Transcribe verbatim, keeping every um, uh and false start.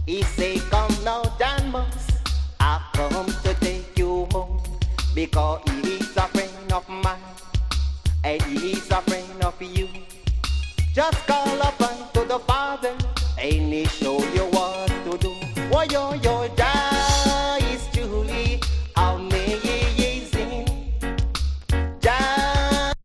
He say, come now, Janmus, I come to take you home, because he is a friend of mine, and he is a friend of you. Just call up unto the Father, and he show you what to do. Oh, yo, yo.